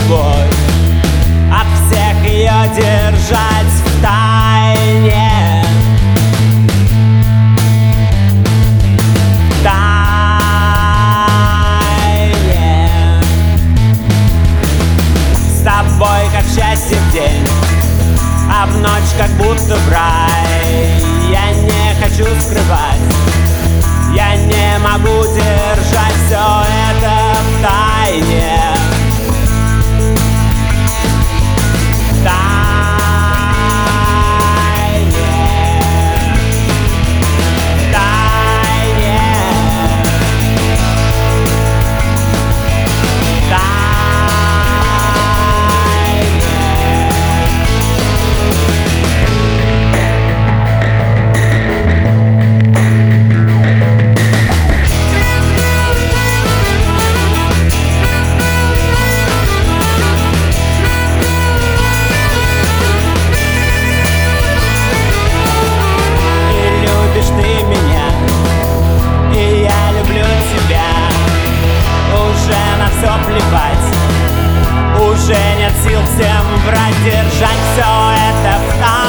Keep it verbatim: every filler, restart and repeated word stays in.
любовь, от всех ее держать в тайне. В тайне. С тобой как счастье в день, а в ночь как будто в рай. Я не хочу скрывать, я не могу держать все это в тайне. В тайне. В тайне. В Уже нет сил всем врать, держать все это в тайне.